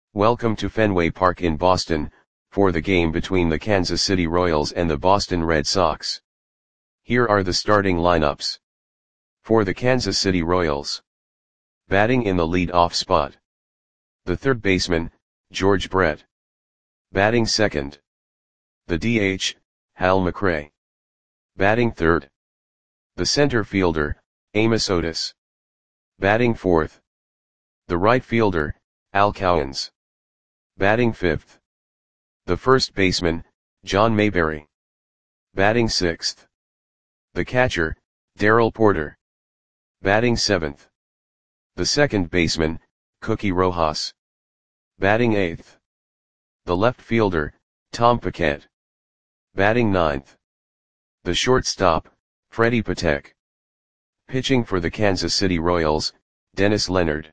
Welcome to Fenway Park in Boston, for the game between the Kansas City Royals and the Boston Red Sox. Here are the starting lineups. For the Kansas City Royals. Batting in the lead-off spot. The third baseman, George Brett. Batting second. The DH, Hal McRae. Batting third. The center fielder, Amos Otis. Batting fourth. The right fielder, Al Cowens. Batting fifth. The first baseman, John Mayberry. Batting sixth. The catcher, Darrell Porter. Batting seventh. The second baseman, Cookie Rojas. Batting eighth. The left fielder, Tom Paquette. Batting ninth. The shortstop, Freddie Patek. Pitching for the Kansas City Royals, Dennis Leonard.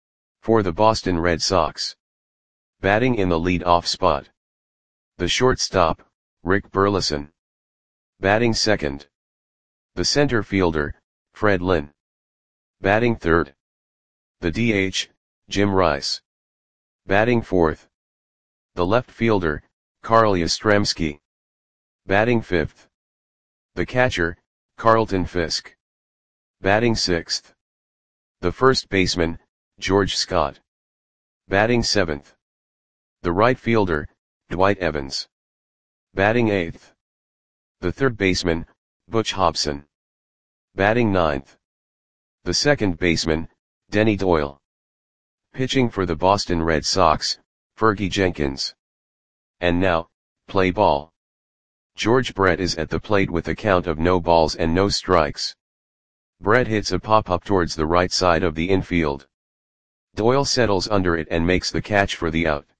For the Boston Red Sox. Batting in the lead-off spot. The shortstop, Rick Burleson. Batting second. The center fielder, Fred Lynn. Batting third. The DH, Jim Rice. Batting fourth. The left fielder, Carl Yastrzemski. Batting fifth. The catcher, Carlton Fisk. Batting sixth. The first baseman, George Scott. Batting seventh. The right fielder, Dwight Evans. Batting eighth. The third baseman, Butch Hobson. Batting ninth. The second baseman, Denny Doyle. Pitching for the Boston Red Sox, Fergie Jenkins. And now, play ball. George Brett is at the plate with a count of no balls and no strikes. Brett hits a pop-up towards the right side of the infield. Doyle settles under it and makes the catch for the out.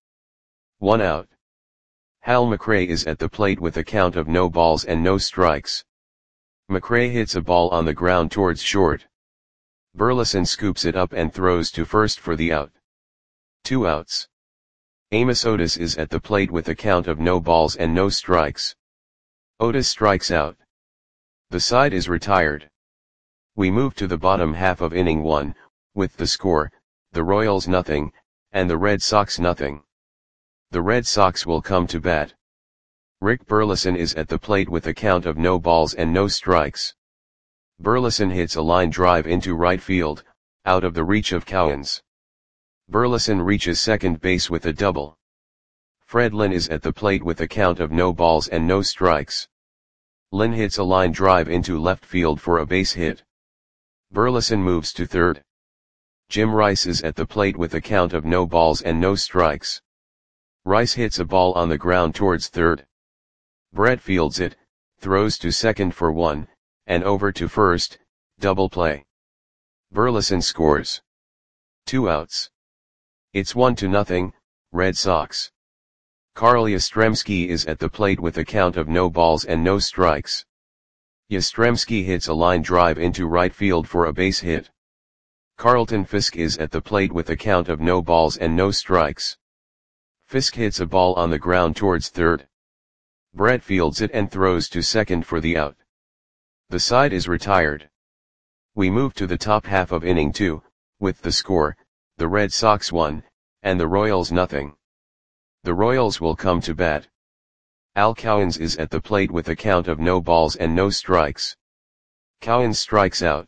1 out. Hal McRae is at the plate with a count of no balls and no strikes. McRae hits a ball on the ground towards short. Burleson scoops it up and throws to first for the out. 2 outs. Amos Otis is at the plate with a count of no balls and no strikes. Otis strikes out. The side is retired. We move to the bottom half of inning 1, with the score, the Royals nothing, and the Red Sox nothing. The Red Sox will come to bat. Rick Burleson is at the plate with a count of no balls and no strikes. Burleson hits a line drive into right field, out of the reach of Cowens. Burleson reaches second base with a double. Fred Lynn is at the plate with a count of no balls and no strikes. Lynn hits a line drive into left field for a base hit. Burleson moves to third. Jim Rice is at the plate with a count of no balls and no strikes. Rice hits a ball on the ground towards third. Brett fields it, throws to second for 1, and over to first, double play. Burleson scores. 2 outs. It's 1-0, Red Sox. Carl Yastrzemski is at the plate with a count of no balls and no strikes. Yastrzemski hits a line drive into right field for a base hit. Carlton Fisk is at the plate with a count of no balls and no strikes. Fisk hits a ball on the ground towards third. Brett fields it and throws to second for the out. The side is retired. We move to the top half of inning 2, with the score, the Red Sox 1, and the Royals nothing. The Royals will come to bat. Al Cowens is at the plate with a count of no balls and no strikes. Cowens strikes out.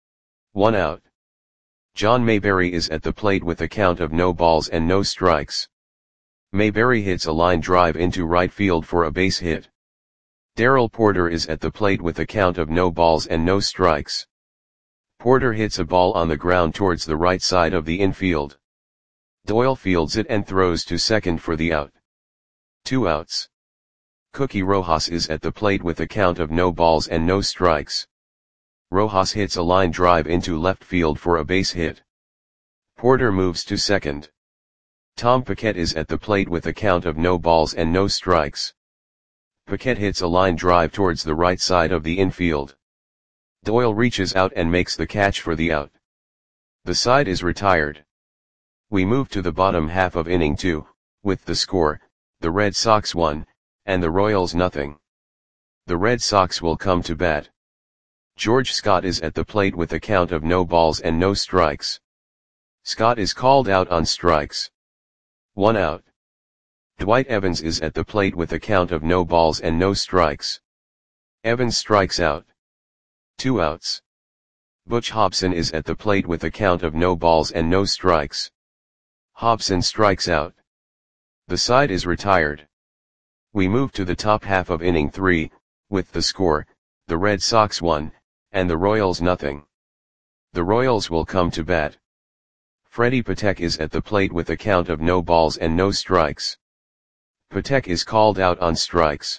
1 out. John Mayberry is at the plate with a count of no balls and no strikes. Mayberry hits a line drive into right field for a base hit. Darrell Porter is at the plate with a count of no balls and no strikes. Porter hits a ball on the ground towards the right side of the infield. Doyle fields it and throws to second for the out. 2 outs. Cookie Rojas is at the plate with a count of no balls and no strikes. Rojas hits a line drive into left field for a base hit. Porter moves to second. Tom Paquette is at the plate with a count of no balls and no strikes. Paquette hits a line drive towards the right side of the infield. Doyle reaches out and makes the catch for the out. The side is retired. We move to the bottom half of inning 2, with the score, the Red Sox 1, and the Royals nothing. The Red Sox will come to bat. George Scott is at the plate with a count of no balls and no strikes. Scott is called out on strikes. 1 out. Dwight Evans is at the plate with a count of no balls and no strikes. Evans strikes out. 2 outs. Butch Hobson is at the plate with a count of no balls and no strikes. Hobson strikes out. The side is retired. We move to the top half of inning 3, with the score, the Red Sox 1, and the Royals nothing. The Royals will come to bat. Freddie Patek is at the plate with a count of no balls and no strikes. Patek is called out on strikes.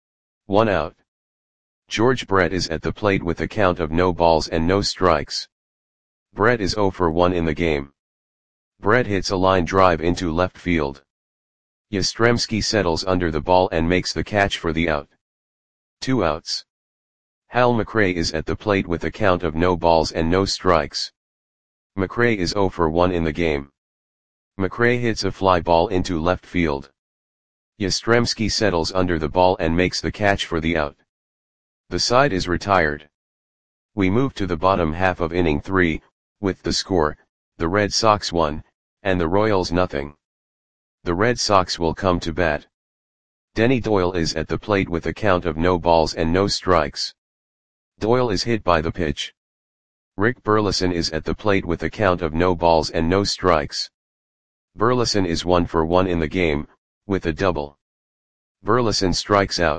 1 out. George Brett is at the plate with a count of no balls and no strikes. Brett is 0 for 1 in the game. Brett hits a line drive into left field. Yastrzemski settles under the ball and makes the catch for the out. 2 outs. Hal McRae is at the plate with a count of no balls and no strikes. McRae is 0 for 1 in the game. McRae hits a fly ball into left field. Yastrzemski settles under the ball and makes the catch for the out. The side is retired. We move to the bottom half of inning 3, with the score, the Red Sox 1, and the Royals nothing. The Red Sox will come to bat. Denny Doyle is at the plate with a count of no balls and no strikes. Doyle is hit by the pitch. Rick Burleson is at the plate with a count of no balls and no strikes. Burleson is 1 for 1 in the game, with a double. Burleson strikes out.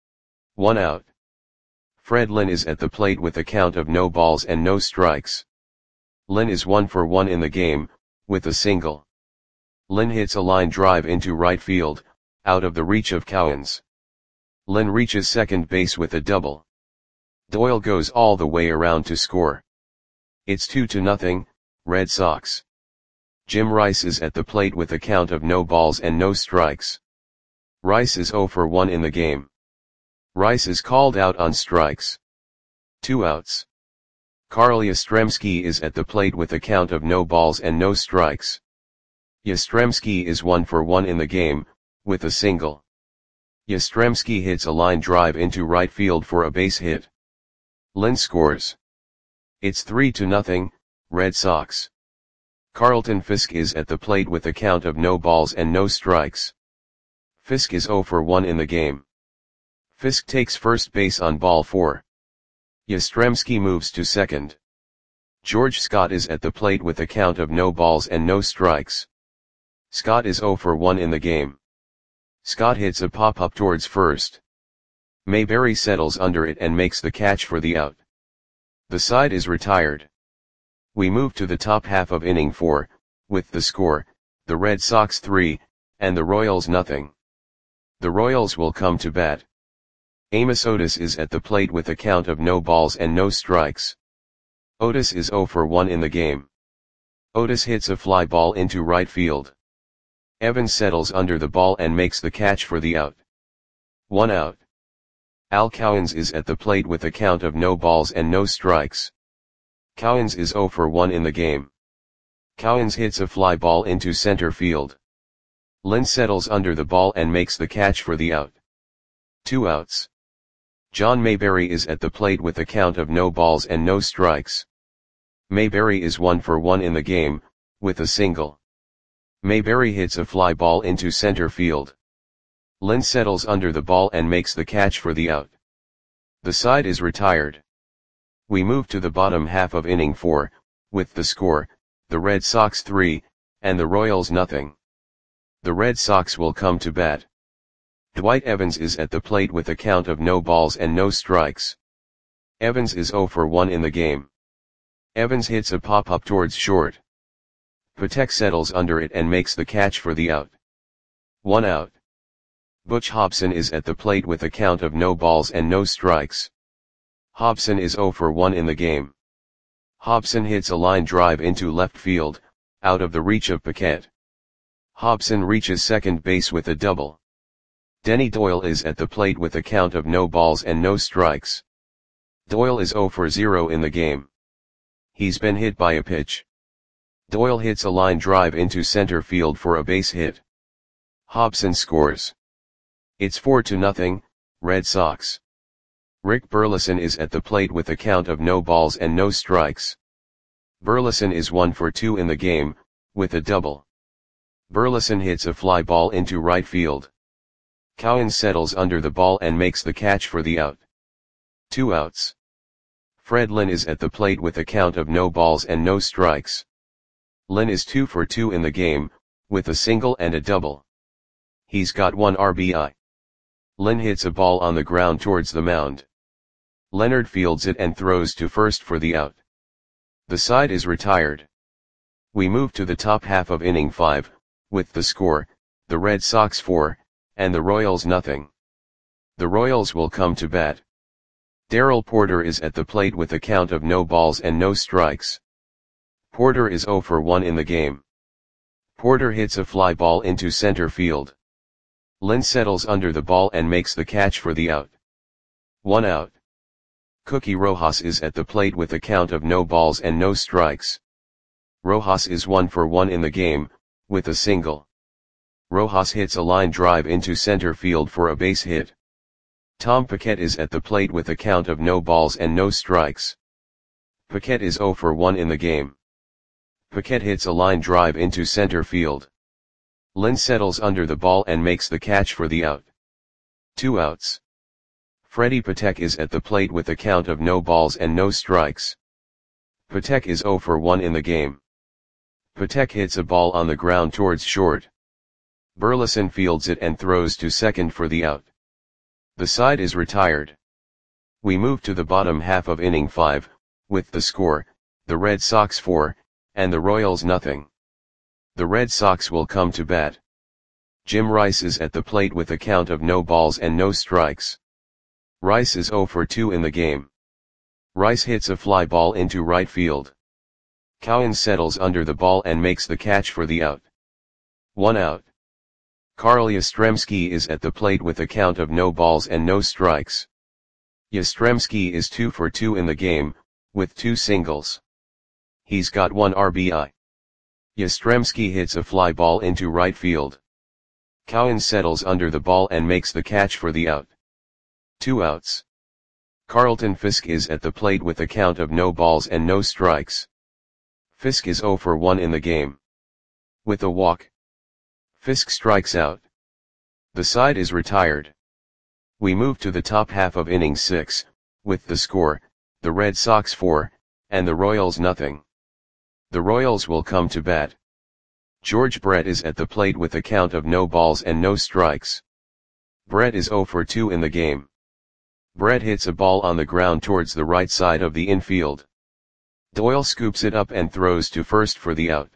1 out. Fred Lynn is at the plate with a count of no balls and no strikes. Lynn is 1 for 1 in the game, with a single. Lynn hits a line drive into right field, out of the reach of Cowens. Lynn reaches second base with a double. Doyle goes all the way around to score. It's 2-0, Red Sox. Jim Rice is at the plate with a count of no balls and no strikes. Rice is 0 for 1 in the game. Rice is called out on strikes. 2 outs. Carl Yastrzemski is at the plate with a count of no balls and no strikes. Yastrzemski is 1 for 1 in the game, with a single. Yastrzemski hits a line drive into right field for a base hit. Lynn scores. It's 3-0, Red Sox. Carlton Fisk is at the plate with a count of no balls and no strikes. Fisk is 0 for 1 in the game. Fisk takes first base on ball 4. Yastrzemski moves to second. George Scott is at the plate with a count of no balls and no strikes. Scott is 0 for 1 in the game. Scott hits a pop-up towards first. Mayberry settles under it and makes the catch for the out. The side is retired. We move to the top half of inning 4, with the score, the Red Sox 3, and the Royals nothing. The Royals will come to bat. Amos Otis is at the plate with a count of no balls and no strikes. Otis is 0 for 1 in the game. Otis hits a fly ball into right field. Evans settles under the ball and makes the catch for the out. 1 out. Al Cowens is at the plate with a count of no balls and no strikes. Cowens is 0 for 1 in the game. Cowens hits a fly ball into center field. Lynn settles under the ball and makes the catch for the out. 2 outs. John Mayberry is at the plate with a count of no balls and no strikes. Mayberry is 1 for 1 in the game, with a single. Mayberry hits a fly ball into center field. Lynn settles under the ball and makes the catch for the out. The side is retired. We move to the bottom half of inning 4, with the score, the Red Sox 3, and the Royals nothing. The Red Sox will come to bat. Dwight Evans is at the plate with a count of no balls and no strikes. Evans is 0 for 1 in the game. Evans hits a pop-up towards short. Patek settles under it and makes the catch for the out. 1 out. Butch Hobson is at the plate with a count of no balls and no strikes. Hobson is 0 for 1 in the game. Hobson hits a line drive into left field, out of the reach of Paquette. Hobson reaches second base with a double. Denny Doyle is at the plate with a count of no balls and no strikes. Doyle is 0 for 0 in the game. He's been hit by a pitch. Doyle hits a line drive into center field for a base hit. Hobson scores. It's 4-0, Red Sox. Rick Burleson is at the plate with a count of no balls and no strikes. Burleson is 1 for 2 in the game, with a double. Burleson hits a fly ball into right field. Cowens settles under the ball and makes the catch for the out. 2 outs. Fred Lynn is at the plate with a count of no balls and no strikes. Lynn is 2 for 2 in the game, with a single and a double. He's got 1 RBI. Lynn hits a ball on the ground towards the mound. Leonard fields it and throws to first for the out. The side is retired. We move to the top half of inning 5, with the score, the Red Sox 4, and the Royals nothing. The Royals will come to bat. Darrell Porter is at the plate with a count of no balls and no strikes. Porter is 0 for 1 in the game. Porter hits a fly ball into center field. Lynn settles under the ball and makes the catch for the out. 1 out. Cookie Rojas is at the plate with a count of no balls and no strikes. Rojas is 1 for 1 in the game, with a single. Rojas hits a line drive into center field for a base hit. Tom Paquette is at the plate with a count of no balls and no strikes. Paquette is 0 for 1 in the game. Paquette hits a line drive into center field. Lynn settles under the ball and makes the catch for the out. 2 outs. Freddie Patek is at the plate with a count of no balls and no strikes. Patek is 0 for 1 in the game. Patek hits a ball on the ground towards short. Burleson fields it and throws to second for the out. The side is retired. We move to the bottom half of inning 5, with the score, the Red Sox 4, and the Royals nothing. The Red Sox will come to bat. Jim Rice is at the plate with a count of no balls and no strikes. Rice is 0 for 2 in the game. Rice hits a fly ball into right field. Cowens settles under the ball and makes the catch for the out. 1 out. Carl Yastrzemski is at the plate with a count of no balls and no strikes. Yastrzemski is 2 for 2 in the game, with 2 singles. He's got 1 RBI. Yastrzemski hits a fly ball into right field. Cowens settles under the ball and makes the catch for the out. 2 outs. Carlton Fisk is at the plate with a count of no balls and no strikes. Fisk is 0 for 1 in the game. With a walk, Fisk strikes out. The side is retired. We move to the top half of inning 6, with the score, the Red Sox 4, and the Royals nothing. The Royals will come to bat. George Brett is at the plate with a count of no balls and no strikes. Brett is 0 for 2 in the game. Brett hits a ball on the ground towards the right side of the infield. Doyle scoops it up and throws to first for the out.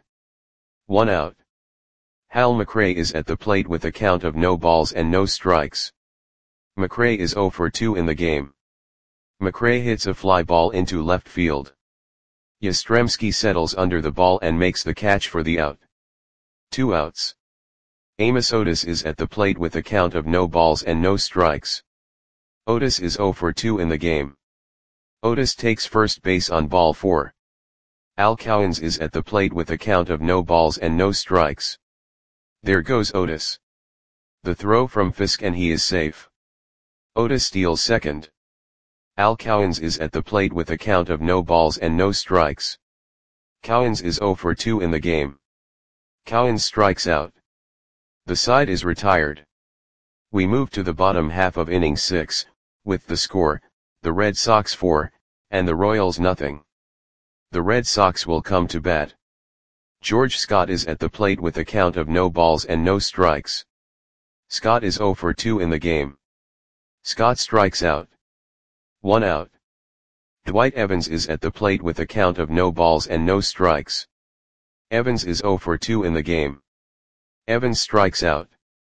1 out. Hal McRae is at the plate with a count of no balls and no strikes. McRae is 0 for 2 in the game. McRae hits a fly ball into left field. Yastrzemski settles under the ball and makes the catch for the out. 2 outs. Amos Otis is at the plate with a count of no balls and no strikes. Otis is 0 for 2 in the game. Otis takes first base on ball 4. Al Cowens is at the plate with a count of no balls and no strikes. There goes Otis. The throw from Fisk and he is safe. Otis steals second. Al Cowens is at the plate with a count of no balls and no strikes. Cowens is 0 for 2 in the game. Cowens strikes out. The side is retired. We move to the bottom half of inning 6, with the score, the Red Sox 4, and the Royals nothing. The Red Sox will come to bat. George Scott is at the plate with a count of no balls and no strikes. Scott is 0 for 2 in the game. Scott strikes out. 1 out. Dwight Evans is at the plate with a count of no balls and no strikes. Evans is 0 for 2 in the game. Evans strikes out.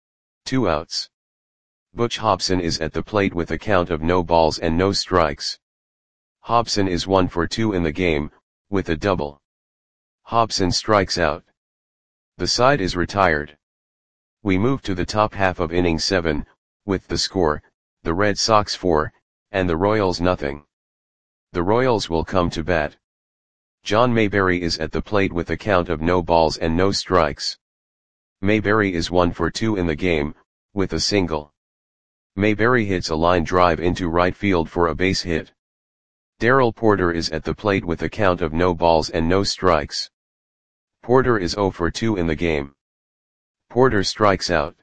2 outs. Butch Hobson is at the plate with a count of no balls and no strikes. Hobson is 1 for 2 in the game, with a double. Hobson strikes out. The side is retired. We move to the top half of inning 7, with the score, the Red Sox 4, and the Royals nothing. The Royals will come to bat. John Mayberry is at the plate with a count of no balls and no strikes. Mayberry is 1 for 2 in the game, with a single. Mayberry hits a line drive into right field for a base hit. Darrell Porter is at the plate with a count of no balls and no strikes. Porter is 0 for 2 in the game. Porter strikes out.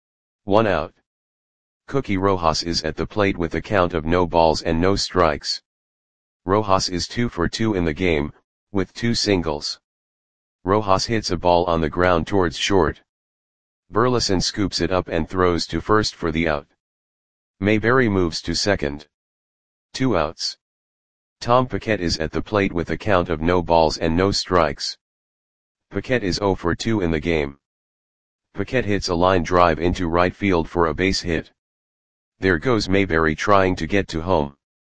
1 out. Cookie Rojas is at the plate with a count of no balls and no strikes. Rojas is 2 for 2 in the game, with 2 singles. Rojas hits a ball on the ground towards short. Burleson scoops it up and throws to first for the out. Mayberry moves to second. 2 outs. Tom Paquette is at the plate with a count of no balls and no strikes. Paquette is 0 for 2 in the game. Paquette hits a line drive into right field for a base hit. There goes Mayberry trying to get to home.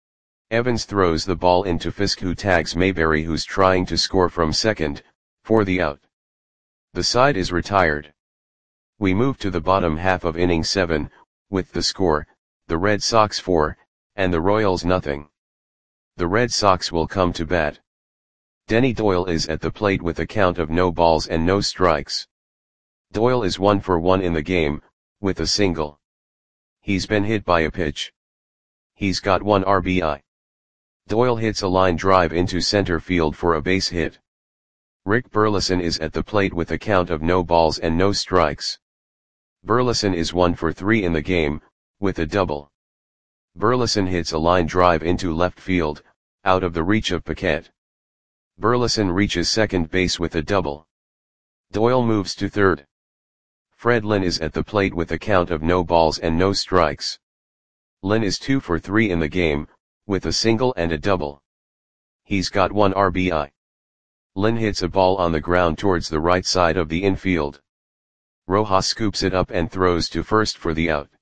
Evans throws the ball into Fisk, who tags Mayberry, who's trying to score from second, for the out. The side is retired. We move to the bottom half of inning 7, with the score, the Red Sox 4, and the Royals nothing. The Red Sox will come to bat. Denny Doyle is at the plate with a count of no balls and no strikes. Doyle is 1 for 1 in the game, with a single. He's been hit by a pitch. He's got 1 RBI. Doyle hits a line drive into center field for a base hit. Rick Burleson is at the plate with a count of no balls and no strikes. Burleson is 1 for 3 in the game, with a double. Burleson hits a line drive into left field, out of the reach of Paquette. Burleson reaches second base with a double. Doyle moves to third. Fred Lynn is at the plate with a count of no balls and no strikes. Lynn is 2 for 3 in the game, with a single and a double. He's got 1 RBI. Lynn hits a ball on the ground towards the right side of the infield. Rojas scoops it up and throws to first for the out.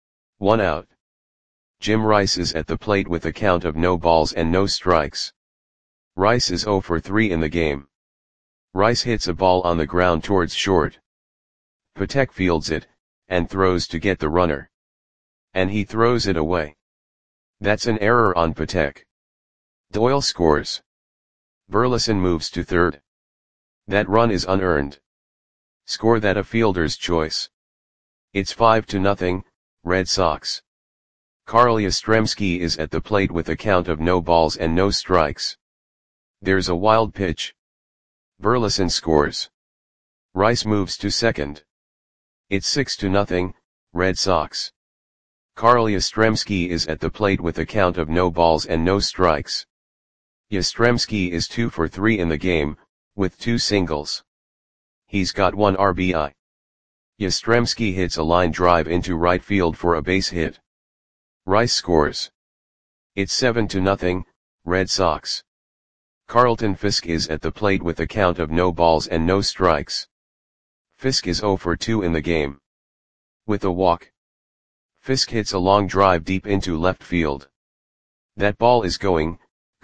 1 out. Jim Rice is at the plate with a count of no balls and no strikes. Rice is 0 for 3 in the game. Rice hits a ball on the ground towards short. Patek fields it, and throws to get the runner. And he throws it away. That's an error on Patek. Doyle scores. Burleson moves to third. That run is unearned. Score that a fielder's choice. It's 5-0, Red Sox. Carl Yastrzemski is at the plate with a count of no balls and no strikes. There's a wild pitch. Burleson scores. Rice moves to second. It's 6-0, Red Sox. Carl Yastrzemski is at the plate with a count of no balls and no strikes. Yastrzemski is 2 for 3 in the game, with 2 singles. He's got 1 RBI. Yastrzemski hits a line drive into right field for a base hit. Rice scores. It's 7-0, Red Sox. Carlton Fisk is at the plate with a count of no balls and no strikes. Fisk is 0 for 2 in the game. With a walk. Fisk hits a long drive deep into left field. That ball is gone.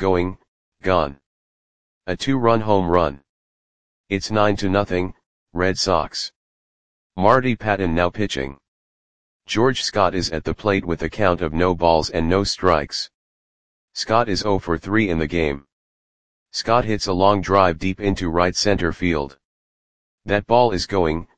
A 2-run home run. It's 9-0, Red Sox. Marty Patton now pitching. George Scott is at the plate with a count of no balls and no strikes. Scott is 0 for 3 in the game. Scott hits a long drive deep into right center field. That ball is gone.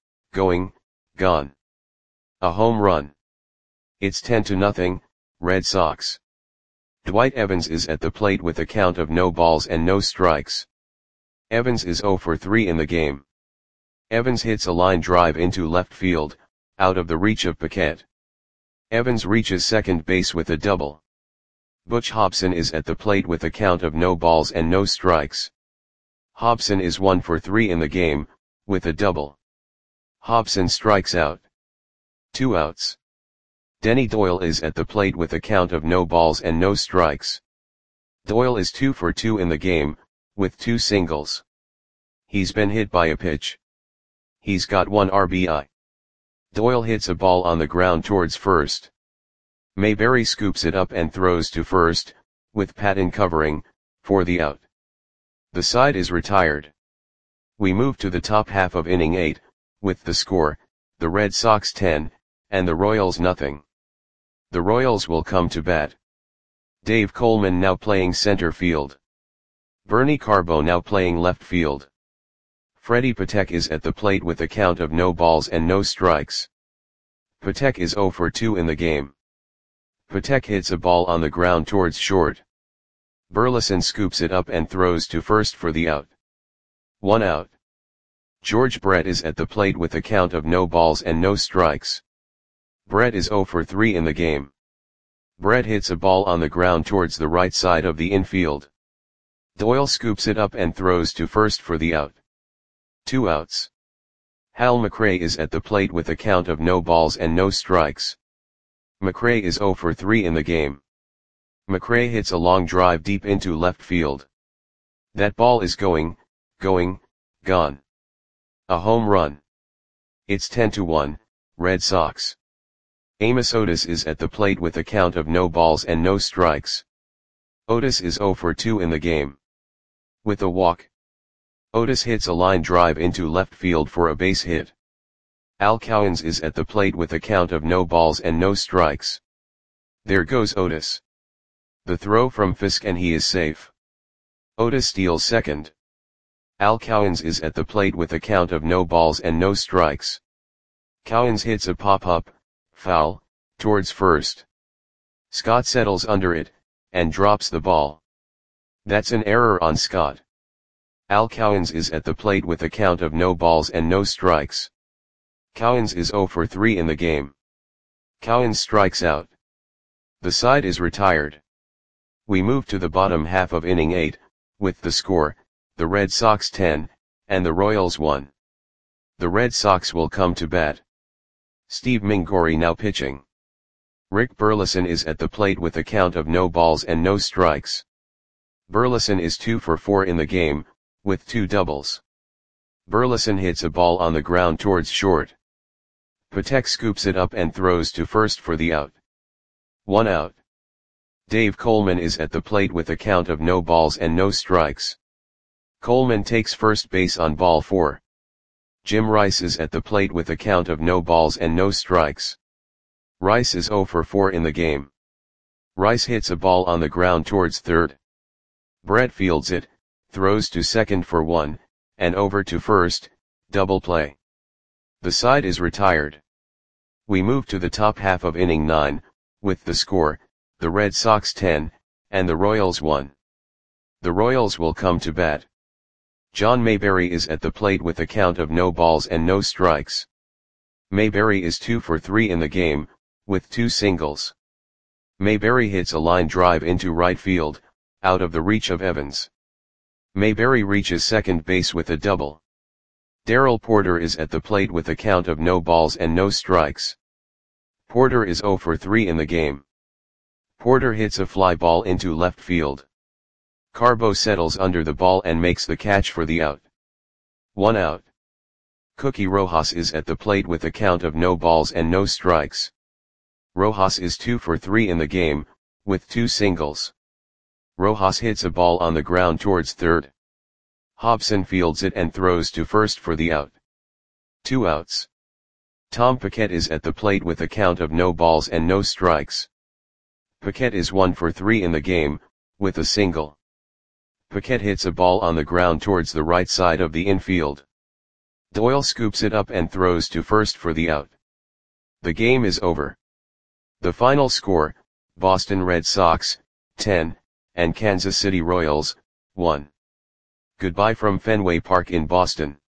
A home run. It's 10-0, Red Sox. Dwight Evans is at the plate with a count of no balls and no strikes. Evans is 0 for 3 in the game. Evans hits a line drive into left field, out of the reach of Paquette. Evans reaches second base with a double. Butch Hobson is at the plate with a count of no balls and no strikes. Hobson is 1 for 3 in the game, with a double. Hobson strikes out. 2 outs. Denny Doyle is at the plate with a count of no balls and no strikes. Doyle is 2 for 2 in the game, with 2 singles. He's been hit by a pitch. He's got 1 RBI. Doyle hits a ball on the ground towards first. Mayberry scoops it up and throws to first, with Patton covering, for the out. The side is retired. We move to the top half of inning 8, with the score, the Red Sox 10, and the Royals nothing. The Royals will come to bat. Dave Coleman now playing center field. Bernie Carbo now playing left field. Freddie Patek is at the plate with a count of no balls and no strikes. Patek is 0 for 2 in the game. Patek hits a ball on the ground towards short. Burleson scoops it up and throws to first for the out. 1 out. George Brett is at the plate with a count of no balls and no strikes. Brett is 0 for 3 in the game. Brett hits a ball on the ground towards the right side of the infield. Doyle scoops it up and throws to first for the out. 2 outs. Hal McRae is at the plate with a count of no balls and no strikes. McRae is 0 for 3 in the game. McRae hits a long drive deep into left field. That ball is gone. A home run. It's 10-1, Red Sox. Amos Otis is at the plate with a count of no balls and no strikes. Otis is 0 for 2 in the game. With a walk, Otis hits a line drive into left field for a base hit. Al Cowens is at the plate with a count of no balls and no strikes. There goes Otis. The throw from Fisk and he is safe. Otis steals second. Al Cowens is at the plate with a count of no balls and no strikes. Cowens hits a pop-up, foul, towards first. Scott settles under it, and drops the ball. That's an error on Scott. Al Cowens is at the plate with a count of no balls and no strikes. Cowens is 0 for 3 in the game. Cowens strikes out. The side is retired. We move to the bottom half of inning 8, with the score, the Red Sox 10, and the Royals 1. The Red Sox will come to bat. Steve Mingori now pitching. Rick Burleson is at the plate with a count of no balls and no strikes. Burleson is 2 for 4 in the game, with 2 doubles. Burleson hits a ball on the ground towards short. Patek scoops it up and throws to first for the out. 1 out. Dave Coleman is at the plate with a count of no balls and no strikes. Coleman takes first base on ball 4. Jim Rice is at the plate with a count of no balls and no strikes. Rice is 0 for 4 in the game. Rice hits a ball on the ground towards third. Brett fields it, throws to second for 1, and over to first, double play. The side is retired. We move to the top half of inning 9, with the score, the Red Sox 10, and the Royals 1. The Royals will come to bat. John Mayberry is at the plate with a count of no balls and no strikes. Mayberry is 2 for 3 in the game, with 2 singles. Mayberry hits a line drive into right field, out of the reach of Evans. Mayberry reaches second base with a double. Darrell Porter is at the plate with a count of no balls and no strikes. Porter is 0 for 3 in the game. Porter hits a fly ball into left field. Carbo settles under the ball and makes the catch for the out. 1 out. Cookie Rojas is at the plate with a count of no balls and no strikes. Rojas is 2 for 3 in the game, with 2 singles. Rojas hits a ball on the ground towards third. Hobson fields it and throws to first for the out. 2 outs. Tom Paquette is at the plate with a count of no balls and no strikes. Paquette is 1 for 3 in the game, with a single. Paquette hits a ball on the ground towards the right side of the infield. Doyle scoops it up and throws to first for the out. The game is over. The final score, Boston Red Sox, 10, and Kansas City Royals, 1. Goodbye from Fenway Park in Boston.